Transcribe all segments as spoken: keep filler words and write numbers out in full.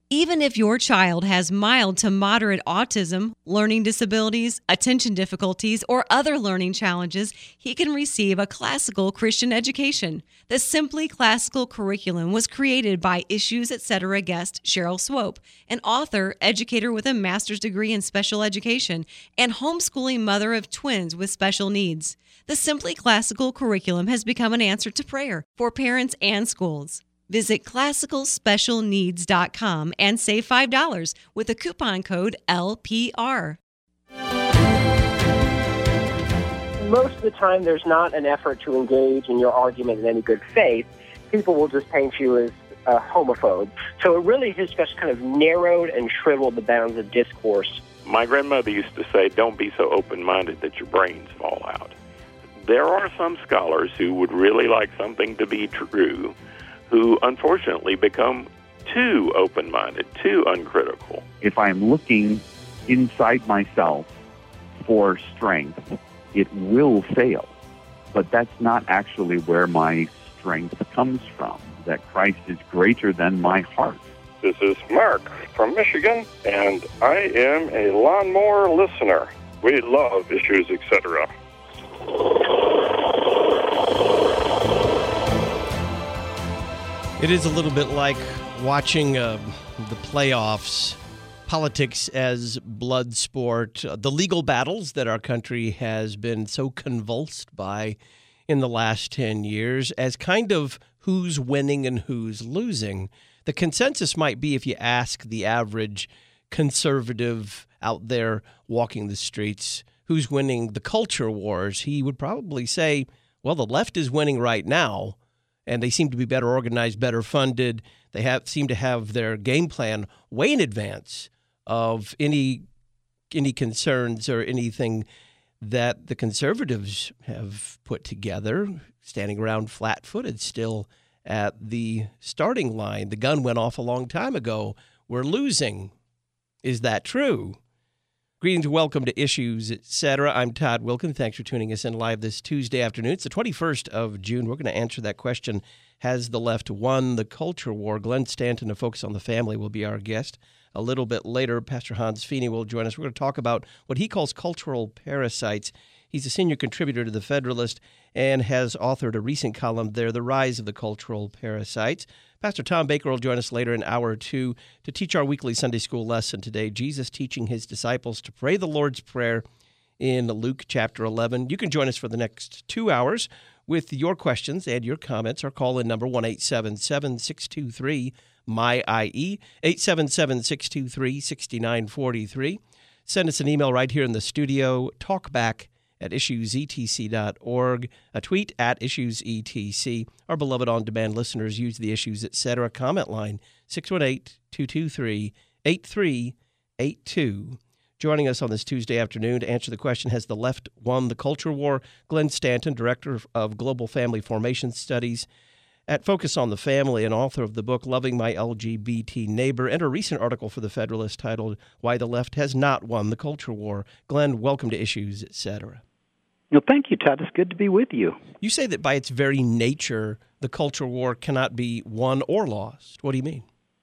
Even if your child has mild to moderate autism, learning disabilities, attention difficulties, or other learning challenges, he can receive a classical Christian education. The Simply Classical curriculum was created by Issues Etc. guest Cheryl Swope, an author, educator with a master's degree in special education, and homeschooling mother of twins with special needs. The Simply Classical curriculum has become an answer to prayer for parents and schools. Visit classical special needs dot com and save five dollars with the coupon code L P R. Most of the time, there's not an effort to engage in your argument in any good faith. People will just paint you as a homophobe. So it really has just kind of narrowed and shriveled the bounds of discourse. My grandmother used to say, don't be so open-minded that your brains fall out. There are some scholars who would really like something to be true, who unfortunately become too open-minded, too uncritical. If I'm looking inside myself for strength, it will fail. But that's not actually where my strength comes from, that Christ is greater than my heart. This is Mark from Michigan, and I am a lawnmower listener. We love Issues Etc. It is a little bit like watching uh, the playoffs, politics as blood sport, uh, the legal battles that our country has been so convulsed by in the last ten years as kind of who's winning and who's losing. The consensus might be, if you ask the average conservative out there walking the streets who's winning the culture wars, he would probably say, well, the left is winning right now. And they seem to be better organized, better funded. They have seem to have their game plan way in advance of any any concerns or anything that the conservatives have put together, standing around flat-footed still at the starting line. The gun went off a long time ago. We're losing. Is that true? Greetings and welcome to Issues Etc. I'm Todd Wilkin. Thanks for tuning us in live this Tuesday afternoon. It's the twenty-first of June. We're going to answer that question. Has the left won the culture war? Glenn Stanton of Focus on the Family will be our guest. A little bit later, Pastor Hans Feeney will join us. We're going to talk about what he calls cultural parasites. He's a senior contributor to The Federalist and has authored a recent column there, The Rise of the Cultural Parasites. Pastor Tom Baker will join us later in hour two to teach our weekly Sunday school lesson today, Jesus teaching his disciples to pray the Lord's Prayer in Luke chapter eleven. You can join us for the next two hours with your questions and your comments. Our call-in number, one eight seven seven, six two three, M Y I E, eight seven seven, six two three, six nine four three. Send us an email right here in the studio, talkback at issues e t c dot org, a tweet at issues e t c. Our beloved on-demand listeners use the Issues Etc. comment line, six one eight, two two three, eight three eight two. Joining us on this Tuesday afternoon to answer the question, has the left won the culture war? Glenn Stanton, Director of Global Family Formation Studies at Focus on the Family and author of the book Loving My L G B T Neighbor, and a recent article for The Federalist titled Why the Left Has Not Won the Culture War. Glenn, welcome to Issues Etc. Well, thank you, Todd. It's good to be with you. You say that by its very nature, the culture war cannot be won or lost. What do you mean?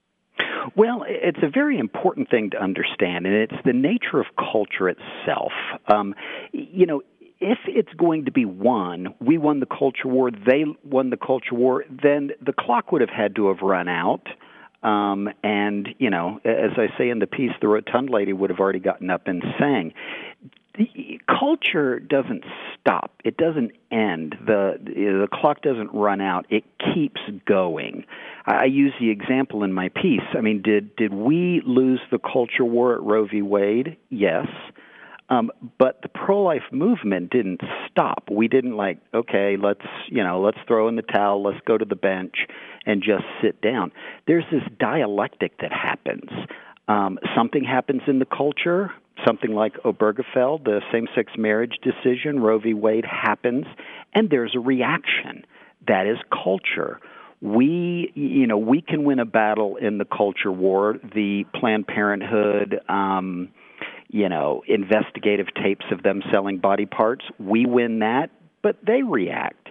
Well, it's a very important thing to understand, and it's the nature of culture itself. Um, you know, if it's going to be won, we won the culture war, they won the culture war, then the clock would have had to have run out. Um, and, you know, as I say in the piece, the rotund lady would have already gotten up and sang. The culture doesn't stop. It doesn't end. The the clock doesn't run out. It keeps going. I use the example in my piece. I mean, did did we lose the culture war at Roe v. Wade? Yes. Um, but the pro-life movement didn't stop. We didn't like, okay, let's, you know, let's throw in the towel, let's go to the bench and just sit down. There's this dialectic that happens. Um, something happens in the culture, something like Obergefell, the same-sex marriage decision, Roe v. Wade happens, and there's a reaction. That is culture. We, you know, we can win a battle in the culture war, the Planned Parenthood, um, you know, investigative tapes of them selling body parts. We win that, but they react.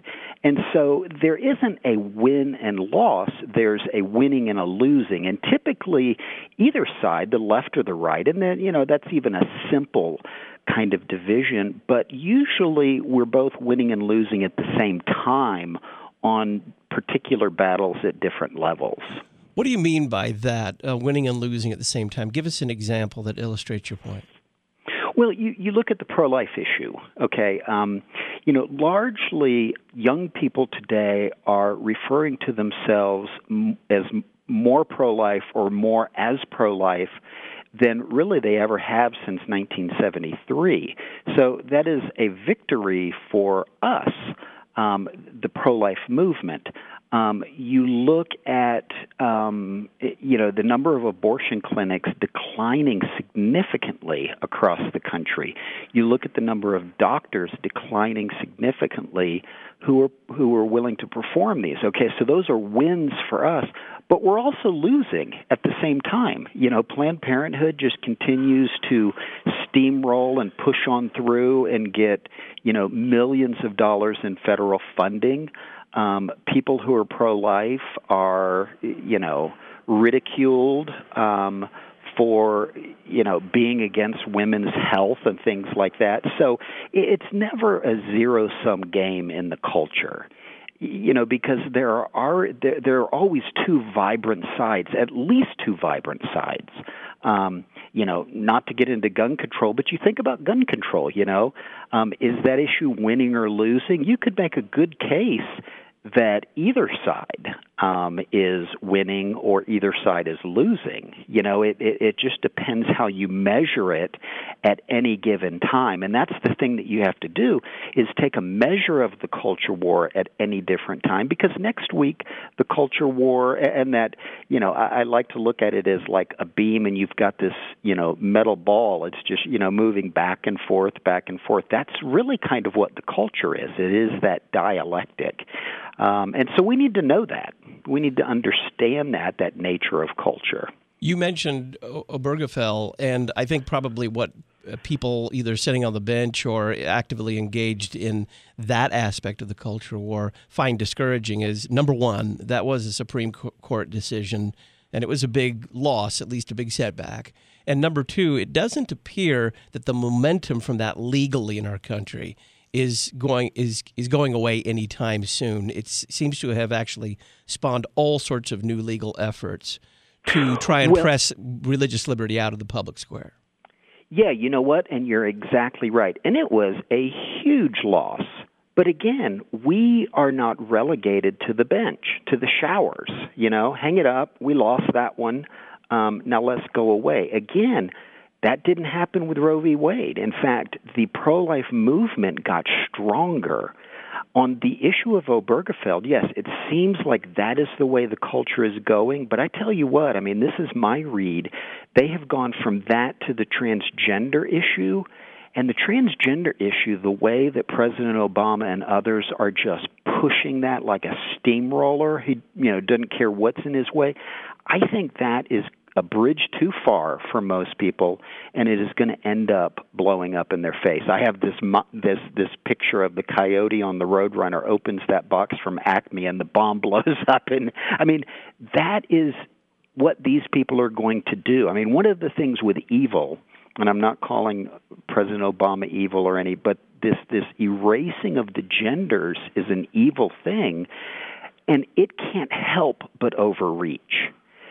And so there isn't a win and loss, there's a winning and a losing. And typically either side, the left or the right, and then, you know, that's even a simple kind of division, but usually we're both winning and losing at the same time on particular battles at different levels. What do you mean by that, uh, winning and losing at the same time? Give us an example that illustrates your point. Well, you, you look at the pro-life issue, okay? Um, you know, largely young people today are referring to themselves m- as more pro-life or more as pro-life than really they ever have since nineteen seventy-three. So that is a victory for us, um, the pro-life movement. Um, you look at, um, you know, the number of abortion clinics declining significantly across the country. You look at the number of doctors declining significantly who are who are willing to perform these. Okay, so those are wins for us, but we're also losing at the same time. You know, Planned Parenthood just continues to steamroll and push on through and get, you know, millions of dollars in federal funding. Um, people who are pro-life are, you know, ridiculed um, for, you know, being against women's health and things like that. So it's never a zero-sum game in the culture, you know, because there are there, there are always two vibrant sides, at least two vibrant sides. Um, you know, not to get into gun control, but you think about gun control, you know, um, is that issue winning or losing? You could make a good case that either side um, is winning or either side is losing. You know, it, it, it just depends how you measure it at any given time. And that's the thing that you have to do, is take a measure of the culture war at any different time, because next week the culture war, and that, you know, I, I like to look at it as like a beam, and you've got this, you know, metal ball. It's just, you know, moving back and forth, back and forth. That's really kind of what the culture is. It is that dialectic. Um, and so we need to know that. We need to understand that, that nature of culture. You mentioned Obergefell, and I think probably what people either sitting on the bench or actively engaged in that aspect of the culture war find discouraging is, number one, that was a Supreme Court decision, and it was a big loss, at least a big setback. And number two, it doesn't appear that the momentum from that legally in our country is going is is going away anytime soon. It seems to have actually spawned all sorts of new legal efforts to try and well, press religious liberty out of the public square. Yeah, you know what? And you're exactly right. And it was a huge loss. But again, we are not relegated to the bench, to the showers. You know, hang it up. We lost that one. Um, now let's go away. Again, that didn't happen with Roe v. Wade. In fact, the pro-life movement got stronger. On the issue of Obergefell, yes, it seems like that is the way the culture is going. But I tell you what, I mean, this is my read. They have gone from that to the transgender issue. And the transgender issue, the way that President Obama and others are just pushing that like a steamroller, he, you know, doesn't care what's in his way, I think that is a bridge too far for most people, and it is going to end up blowing up in their face. I have this this this picture of the coyote on the Roadrunner opens that box from Acme, and the bomb blows up. And I mean, that is what these people are going to do. I mean, one of the things with evil, and I'm not calling President Obama evil or any, but this this erasing of the genders is an evil thing, and it can't help but overreach.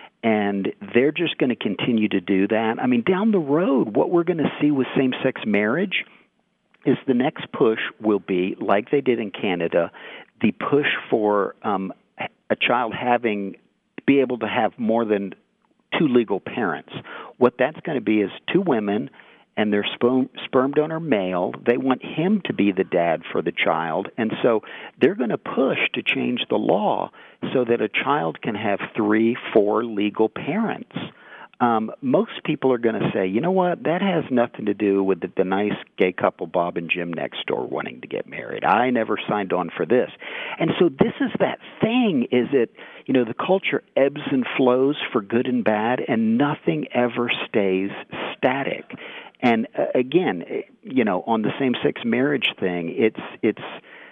And they're just going to continue to do that. I mean, down the road, what we're going to see with same-sex marriage is the next push will be, like they did in Canada, the push for um, a child having, be able to have more than two legal parents. What that's going to be is two women and their sperm, sperm donor male. They want him to be the dad for the child. And so they're going to push to change the law so that a child can have three, four legal parents. Um, most people are going to say, you know what, that has nothing to do with the, the nice gay couple Bob and Jim next door wanting to get married. I never signed on for this. And so this is that thing, is it, you know, the culture ebbs and flows for good and bad, and nothing ever stays static. And uh, again, you know, on the same-sex marriage thing, it's it's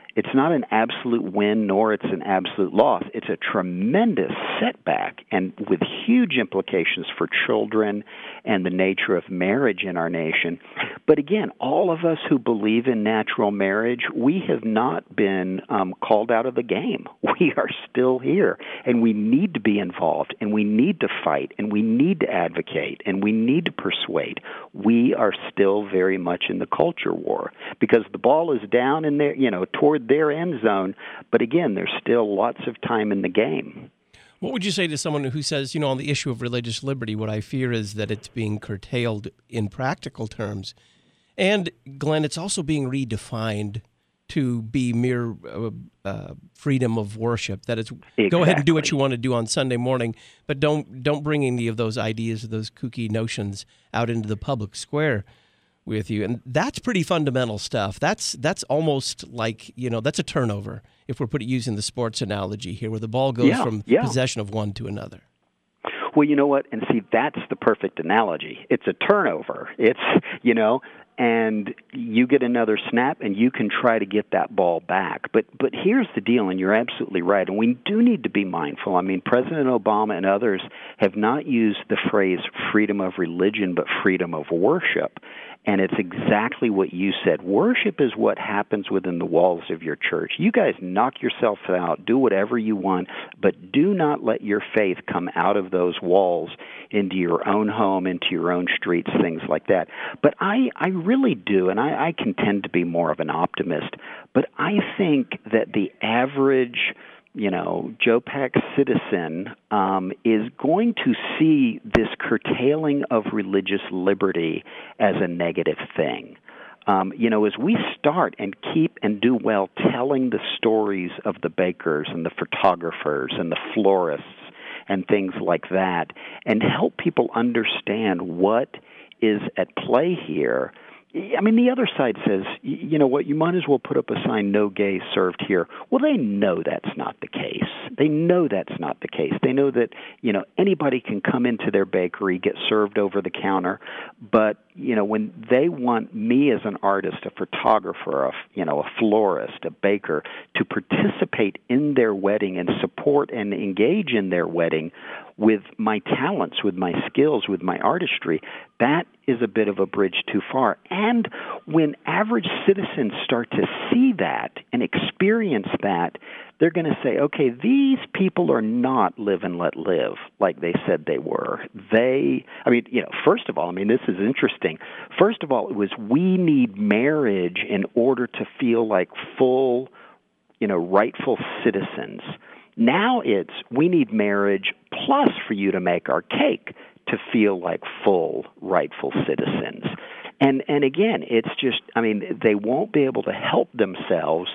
It's not an absolute win, nor it's an absolute loss. It's a tremendous setback, and with huge implications for children and the nature of marriage in our nation. But again, all of us who believe in natural marriage, we have not been um, called out of the game. We are still here, and we need to be involved, and we need to fight, and we need to advocate, and we need to persuade. We are still very much in the culture war because the ball is down in there, you know, toward their end zone. But again, there's still lots of time in the game. What would you say to someone who says, you know, on the issue of religious liberty, what I fear is that it's being curtailed in practical terms. And, Glenn, it's also being redefined to be mere uh, uh, freedom of worship, that it's exactly. Go ahead and do what you want to do on Sunday morning, but don't don't bring any of those ideas or those kooky notions out into the public square with you. And that's pretty fundamental stuff. That's that's almost like, you know, that's a turnover, if we're putting using the sports analogy here, where the ball goes yeah, from yeah. possession of one to another. Well, you know what? And see, that's the perfect analogy. It's a turnover. It's, you know, and you get another snap and you can try to get that ball back. But but here's the deal, and you're absolutely right, and we do need to be mindful. I mean, President Obama and others have not used the phrase freedom of religion, but freedom of worship. And it's exactly what you said. Worship is what happens within the walls of your church. You guys knock yourself out, do whatever you want, but do not let your faith come out of those walls into your own home, into your own streets, things like that. But I, I really do, and I, I can tend to be more of an optimist, but I think that the average you know, Joe Pack citizen um, is going to see this curtailing of religious liberty as a negative thing. Um, you know, as we start and keep and do well telling the stories of the bakers and the photographers and the florists and things like that, and help people understand what is at play here. I mean, the other side says, you know what, you might as well put up a sign, no gays served here. Well, they know that's not the case. They know that's not the case. They know that, you know, anybody can come into their bakery, get served over the counter, but, you know, when they want me as an artist, a photographer, a, you know, a florist, a baker, to participate in their wedding and support and engage in their wedding with my talents, with my skills, with my artistry, that is a bit of a bridge too far. And when average citizens start to see that and experience that, they're going to say, okay, these people are not live and let live like they said they were. They, I mean, you know, first of all, I mean, this is interesting. First of all, it was we need marriage in order to feel like full, you know, rightful citizens. Now it's we need marriage plus for you to make our cake to feel like full, rightful citizens. And and again, it's just, I mean, they won't be able to help themselves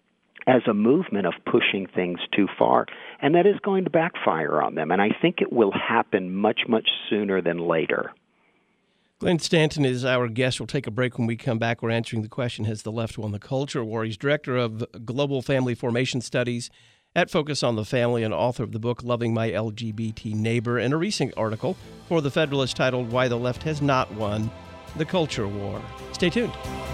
as a movement of pushing things too far, and that is going to backfire on them. And I think it will happen much, much sooner than later. Glenn Stanton is our guest. We'll take a break. When we come back, we're answering the question, has the left won the culture war? He's director of Global Family Formation Studies at Focus on the Family and author of the book Loving My L G B T Neighbor, and a recent article for The Federalist titled Why the Left Has Not Won the Culture War. Stay tuned.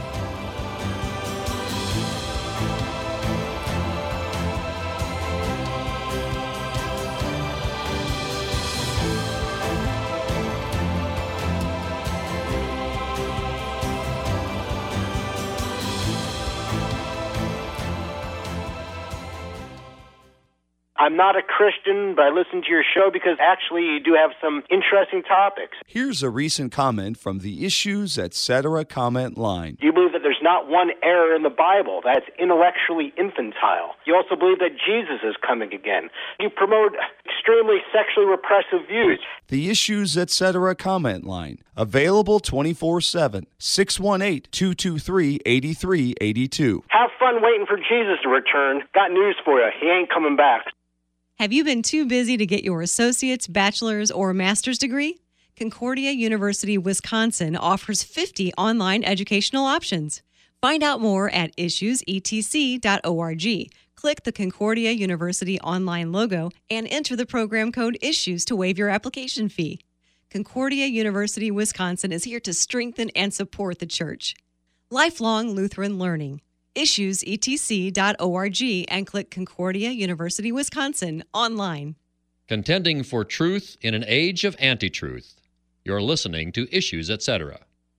I'm not a Christian, but I listen to your show because actually you do have some interesting topics. Here's a recent comment from the Issues Etc. comment line. You believe that there's not one error in the Bible, that's intellectually infantile. You also believe that Jesus is coming again. You promote extremely sexually repressive views. The Issues Etc. comment line. Available twenty-four seven. six one eight, two two three, eight three eight two. Have fun waiting for Jesus to return. Got news for you. He ain't coming back. Have you been too busy to get your associate's, bachelor's, or master's degree? Concordia University, Wisconsin offers fifty online educational options. Find out more at issues e t c dot org. Click the Concordia University online logo and enter the program code ISSUES to waive your application fee. Concordia University, Wisconsin is here to strengthen and support the church. Lifelong Lutheran learning. issues e t c dot org and click Concordia University, Wisconsin online. Contending for truth in an age of anti-truth. You're listening to Issues, et cetera.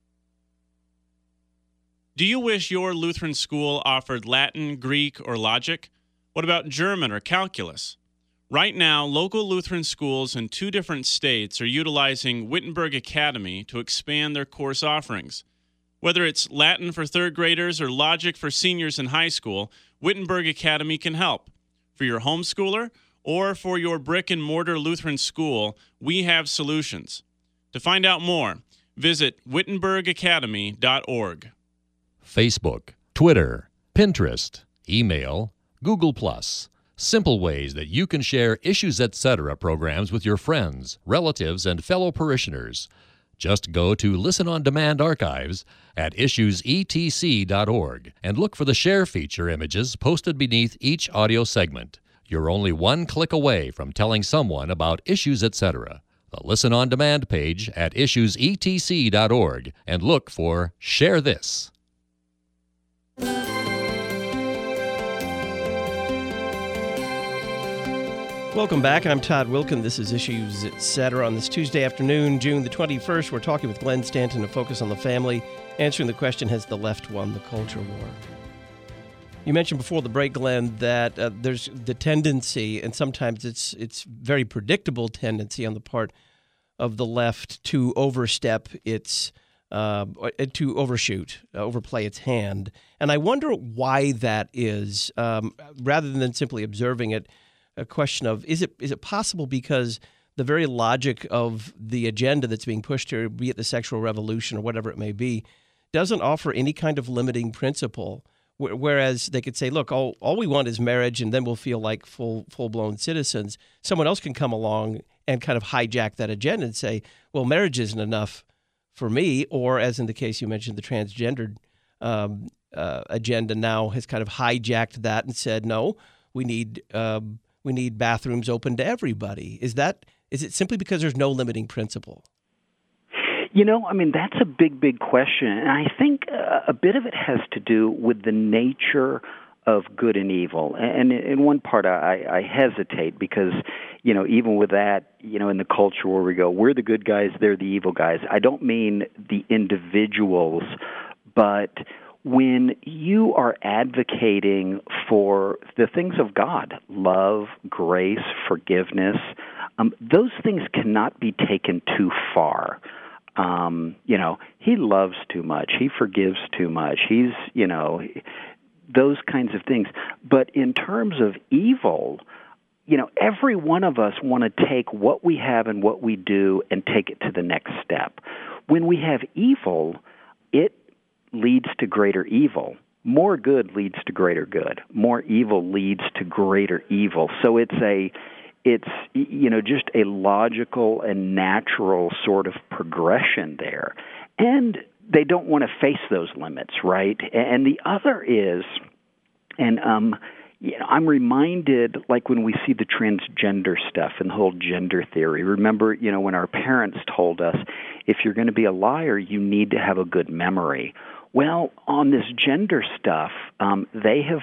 Do you wish your Lutheran school offered Latin, Greek, or logic? What about German or calculus? Right now, local Lutheran schools in two different states are utilizing Wittenberg Academy to expand their course offerings. Whether it's Latin for third graders or logic for seniors in high school, Wittenberg Academy can help. For your homeschooler or for your brick-and-mortar Lutheran school, we have solutions. To find out more, visit wittenberg academy dot org. Facebook, Twitter, Pinterest, email, Google Plus. Simple ways that you can share Issues, et cetera programs with your friends, relatives, and fellow parishioners. Just go to Listen on Demand archives at issues e t c dot org and look for the share feature images posted beneath each audio segment. You're only one click away from telling someone about Issues, et cetera. The Listen on Demand page at issues e t c dot org and look for Share This. Welcome back. I'm Todd Wilkin. This is Issues, et cetera. On this Tuesday afternoon, June the twenty-first, we're talking with Glenn Stanton, a focus on the family, answering the question, has the left won the culture war? You mentioned before the break, Glenn, that uh, there's the tendency, and sometimes it's it's very predictable tendency on the part of the left to overstep its, uh, to overshoot, uh, overplay its hand. And I wonder why that is, um, rather than simply observing it. A question of, is it is it possible because the very logic of the agenda that's being pushed here, be it the sexual revolution or whatever it may be, doesn't offer any kind of limiting principle, whereas they could say, look, all, all we want is marriage and then we'll feel like full, full-blown citizens. Someone else can come along and kind of hijack that agenda and say, well, marriage isn't enough for me, or as in the case you mentioned, the transgendered um, uh, agenda now has kind of hijacked that and said, no, we need... Um, We need bathrooms open to everybody. Is that is it simply because there's no limiting principle? You know, I mean, that's a big, big question. And I think uh, a bit of it has to do with the nature of good and evil. And in one part, I, I hesitate because, you know, even with that, you know, in the culture where we go, we're the good guys, they're the evil guys. I don't mean the individuals, but when you are advocating for the things of God, love, grace, forgiveness, um, those things cannot be taken too far. Um, you know, he loves too much. He forgives too much. He's, you know, those kinds of things. But in terms of evil, you know, every one of us want to take what we have and what we do and take it to the next step. When we have evil, it leads to greater evil. More good leads to greater good. More evil leads to greater evil. So it's a, it's, you know, just a logical and natural sort of progression there. And they don't want to face those limits, right? And the other is, and um, you know, I'm reminded, like when we see the transgender stuff and the whole gender theory. Remember, you know, when our parents told us, if you're going to be a liar, you need to have a good memory. Well, on this gender stuff, um, they have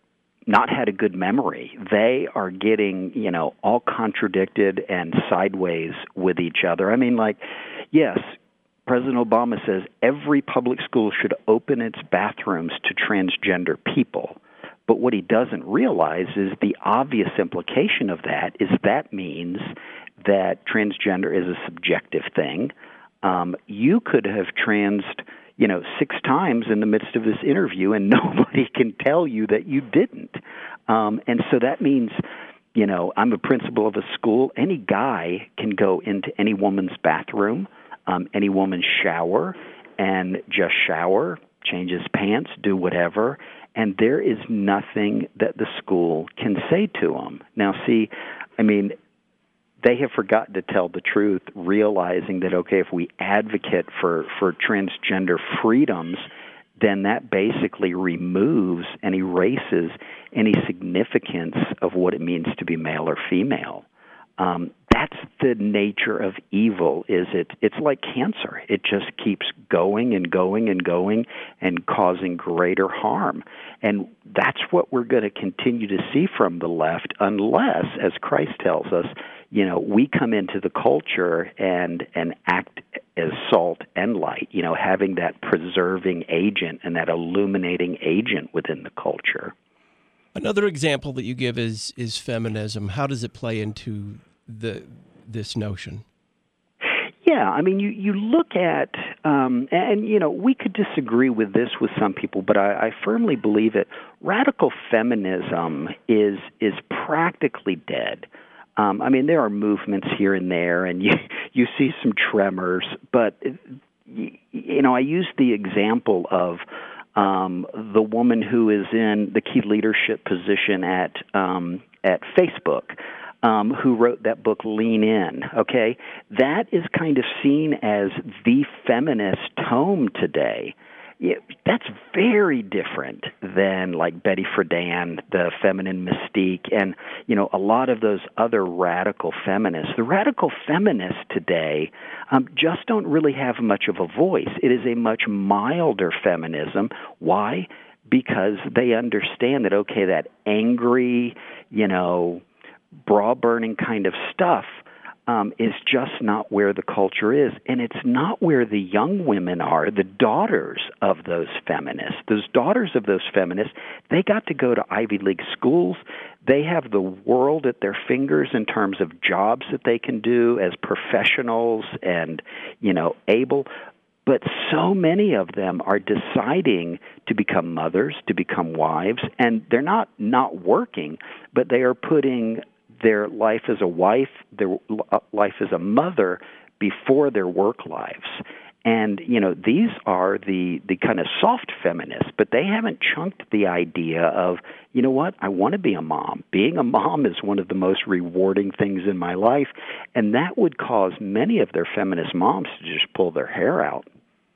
not had a good memory. They are getting, you know, all contradicted and sideways with each other. I mean, like, yes, President Obama says every public school should open its bathrooms to transgender people. But what he doesn't realize is the obvious implication of that is that means that transgender is a subjective thing. Um, you could have transed, you know, six times in the midst of this interview, and nobody can tell you that you didn't. Um, and so that means, you know, I'm a principal of a school. Any guy can go into any woman's bathroom, um, any woman's shower, and just shower, change his pants, do whatever. And there is nothing that the school can say to him. Now, see, I mean, they have forgotten to tell the truth, realizing that, okay, if we advocate for, for transgender freedoms, then that basically removes and erases any significance of what it means to be male or female. Um, that's the nature of evil. Is it? It's like cancer. It just keeps going and going and going and causing greater harm. And that's what we're going to continue to see from the left, unless, as Christ tells us, you know, we come into the culture and and act as salt and light. You know, having that preserving agent and that illuminating agent within the culture. Another example that you give is is feminism. How does it play into the this notion? Yeah, I mean, you, you look at, um, and, you know, we could disagree with this with some people, but I, I firmly believe it. Radical feminism is is practically dead. Um, I mean, there are movements here and there, and you, you see some tremors, but, you know, I use the example of um, the woman who is in the key leadership position at um, at Facebook, Um, who wrote that book, Lean In, okay? That is kind of seen as the feminist tome today. It, that's very different than, like, Betty Friedan, the feminine mystique, and, you know, a lot of those other radical feminists. The radical feminists today um, just don't really have much of a voice. It is a much milder feminism. Why? Because they understand that, okay, that angry, you know, bra-burning kind of stuff um, is just not where the culture is. And it's not where the young women are, the daughters of those feminists. Those daughters of those feminists, they got to go to Ivy League schools. They have the world at their fingers in terms of jobs that they can do as professionals and, you know, able. But so many of them are deciding to become mothers, to become wives, and they're not not working, but they are putting their life as a wife, their life as a mother before their work lives. And, you know, these are the, the kind of soft feminists, but they haven't chunked the idea of, you know what, I want to be a mom. Being a mom is one of the most rewarding things in my life, and that would cause many of their feminist moms to just pull their hair out.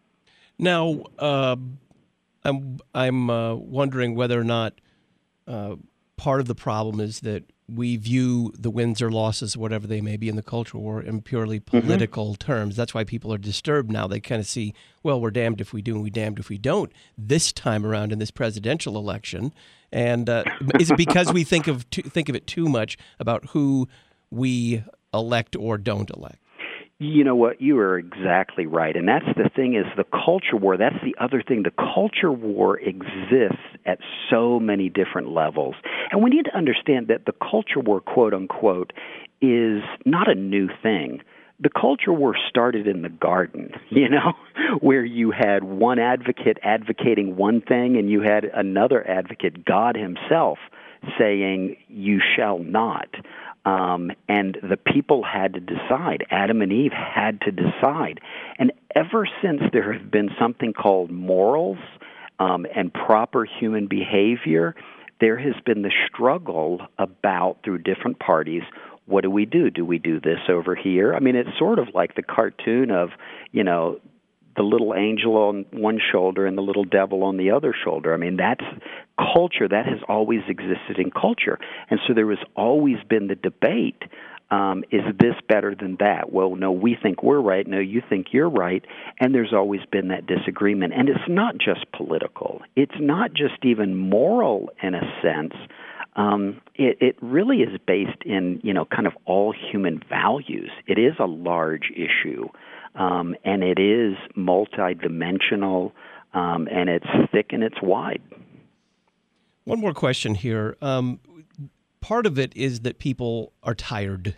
Now, uh, I'm, I'm uh, wondering whether or not uh, part of the problem is that we view the wins or losses, whatever they may be in the cultural war, in purely political mm-hmm. terms. That's why people are disturbed now. They kind of see, well, we're damned if we do and we're damned if we don't this time around in this presidential election. And uh, is it because we think of too, think of it too much about who we elect or don't elect? You know what? You are exactly right. And that's the thing is the culture war, that's the other thing. The culture war exists at so many different levels. And we need to understand that the culture war, quote unquote, is not a new thing. The culture war started in the garden, you know, where you had one advocate advocating one thing and you had another advocate, God himself, saying, you shall not. Um, and the people had to decide. Adam and Eve had to decide. And ever since there have been something called morals um, and proper human behavior, there has been the struggle about, through different parties, what do we do? Do we do this over here? I mean, it's sort of like the cartoon of, you know, the little angel on one shoulder and the little devil on the other shoulder. I mean, that's culture. That has always existed in culture. And so there has always been the debate, um, is this better than that? Well, no, we think we're right. No, you think you're right. And there's always been that disagreement. And it's not just political. It's not just even moral in a sense. Um, it, it really is based in, you know, kind of all human values. It is a large issue. Um, and it is multidimensional, um, and it's thick and it's wide. One more question here. Um, part of it is that people are tired.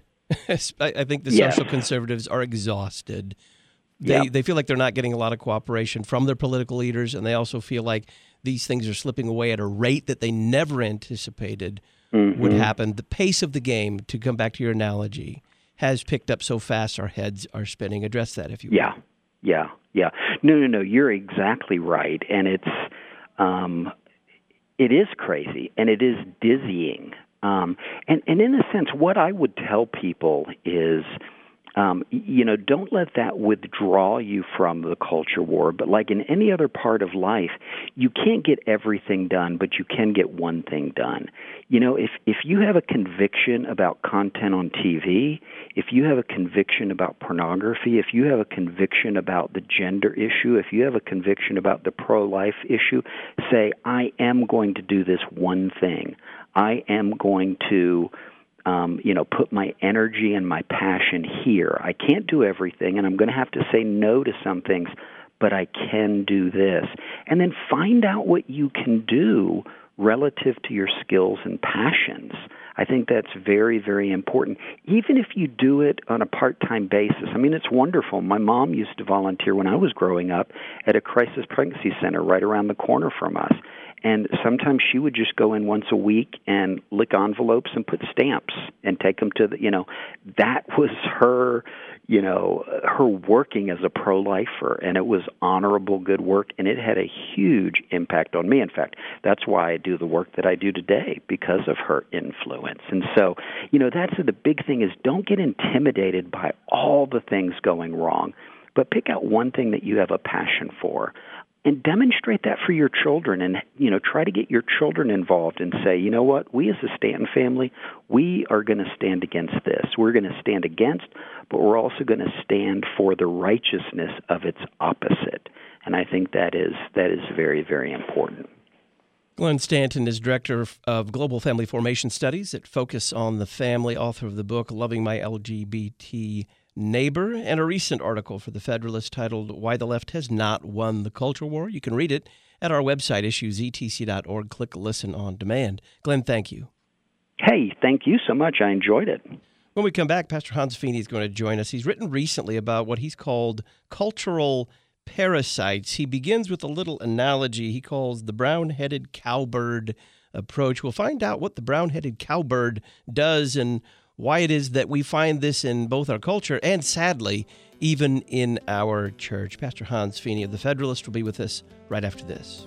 I think the yes. social conservatives are exhausted. They yep. they feel like they're not getting a lot of cooperation from their political leaders, and they also feel like these things are slipping away at a rate that they never anticipated mm-hmm. would happen. The pace of the game, to come back to your analogy, has picked up so fast our heads are spinning. Address that, if you will. Yeah, yeah, yeah. No, no, no, you're exactly right. And it's, um, it is crazy, and it is dizzying. Um, and, and in a sense, what I would tell people is, Um, you know, don't let that withdraw you from the culture war. But like in any other part of life, you can't get everything done, but you can get one thing done. You know, if, if you have a conviction about content on T V, if you have a conviction about pornography, if you have a conviction about the gender issue, if you have a conviction about the pro-life issue, say, I am going to do this one thing. I am going to Um, you know, put my energy and my passion here. I can't do everything, and I'm going to have to say no to some things, but I can do this. And then find out what you can do relative to your skills and passions. I think that's very, very important, even if you do it on a part-time basis. I mean, it's wonderful. My mom used to volunteer when I was growing up at a crisis pregnancy center right around the corner from us. And sometimes she would just go in once a week and lick envelopes and put stamps and take them to the, you know, that was her, you know, her working as a pro-lifer. And it was honorable, good work. And it had a huge impact on me. In fact, that's why I do the work that I do today, because of her influence. And so, you know, that's the big thing is don't get intimidated by all the things going wrong, but pick out one thing that you have a passion for. And demonstrate that for your children, and you know, try to get your children involved and say, you know what, we as a Stanton family, we are going to stand against this. We're going to stand against, but we're also going to stand for the righteousness of its opposite. And I think that is that is very, very important. Glenn Stanton is Director of Global Family Formation Studies at Focus on the Family, author of the book Loving My L G B T Neighbor, and a recent article for The Federalist titled Why the Left Has Not Won the Culture War. You can read it at our website, issues e t c dot org. Click Listen on Demand. Glenn, thank you. Hey, thank you so much. I enjoyed it. When we come back, Pastor Hans Feeney is going to join us. He's written recently about what he's called cultural parasites. He begins with a little analogy he calls the brown-headed cowbird approach. We'll find out what the brown-headed cowbird does and why it is that we find this in both our culture and, sadly, even in our church. Pastor Hans Feeney of The Federalist will be with us right after this.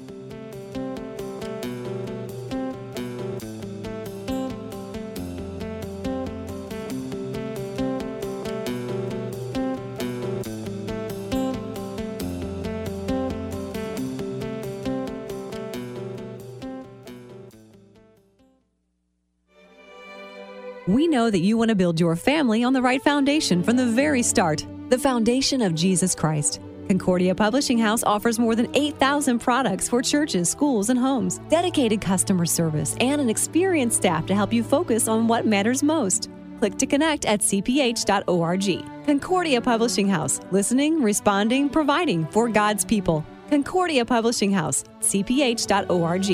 We know that you want to build your family on the right foundation from the very start, the foundation of Jesus Christ. Concordia Publishing House offers more than eight thousand products for churches, schools, and homes, dedicated customer service, and an experienced staff to help you focus on what matters most. Click to connect at c p h dot org. Concordia Publishing House, listening, responding, providing for God's people. Concordia Publishing House, c p h dot org.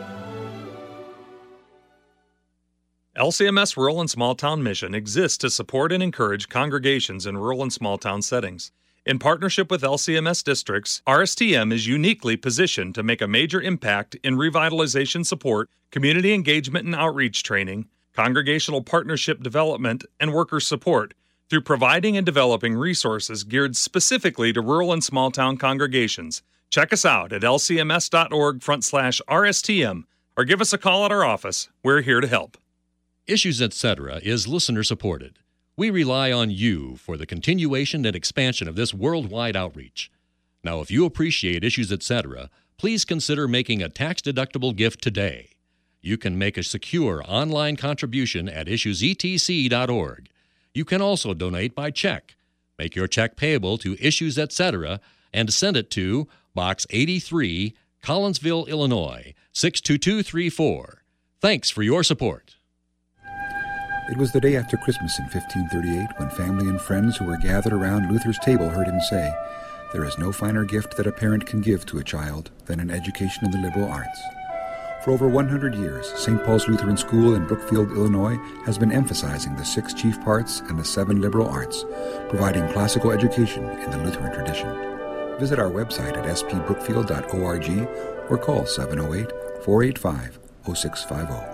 L C M S Rural and Small Town Mission exists to support and encourage congregations in rural and small town settings. In partnership with L C M S districts, R S T M is uniquely positioned to make a major impact in revitalization support, community engagement and outreach training, congregational partnership development, and worker support through providing and developing resources geared specifically to rural and small town congregations. Check us out at l c m s dot org front slash R S T M or give us a call at our office. We're here to help. Issues Etc. is listener-supported. We rely on you for the continuation and expansion of this worldwide outreach. Now, if you appreciate Issues Etc., please consider making a tax-deductible gift today. You can make a secure online contribution at issues e t c dot org. You can also donate by check. Make your check payable to Issues Etc. and send it to Box eighty-three, Collinsville, Illinois, six two two three four. Thanks for your support. It was the day after Christmas in fifteen thirty-eight when family and friends who were gathered around Luther's table heard him say, "There is no finer gift that a parent can give to a child than an education in the liberal arts." For over one hundred years, Saint Paul's Lutheran School in Brookfield, Illinois, has been emphasizing the six chief parts and the seven liberal arts, providing classical education in the Lutheran tradition. Visit our website at s p brookfield dot org or call seven oh eight, four eight five, oh six five oh.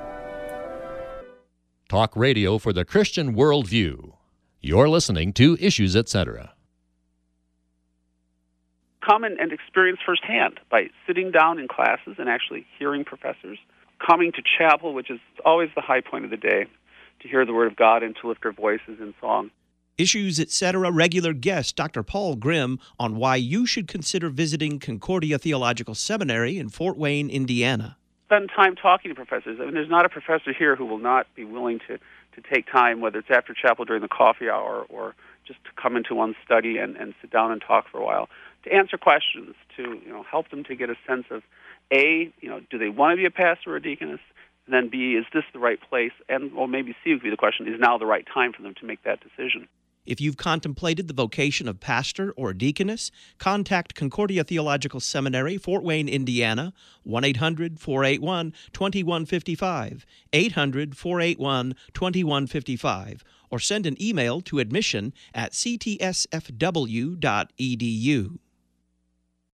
Talk radio for the Christian worldview. You're listening to Issues Etc. Come and, and experience firsthand by sitting down in classes and actually hearing professors, coming to chapel, which is always the high point of the day, to hear the Word of God and to lift our voices in song. Issues, et cetera regular guest Doctor Paul Grimm on why you should consider visiting Concordia Theological Seminary in Fort Wayne, Indiana. Spend time talking to professors. I mean, there's not a professor here who will not be willing to, to take time, whether it's after chapel during the coffee hour or just to come into one's study and, and sit down and talk for a while, to answer questions, to you know help them to get a sense of, A, you know, do they want to be a pastor or a deaconess? And then B, is this the right place? And or maybe C would be the question, is now the right time for them to make that decision? If you've contemplated the vocation of pastor or deaconess, contact Concordia Theological Seminary, Fort Wayne, Indiana, one eight hundred, four eight one, two one five five, eight hundred, four eight one, two one five five, or send an email to admission at c t s f w dot e d u.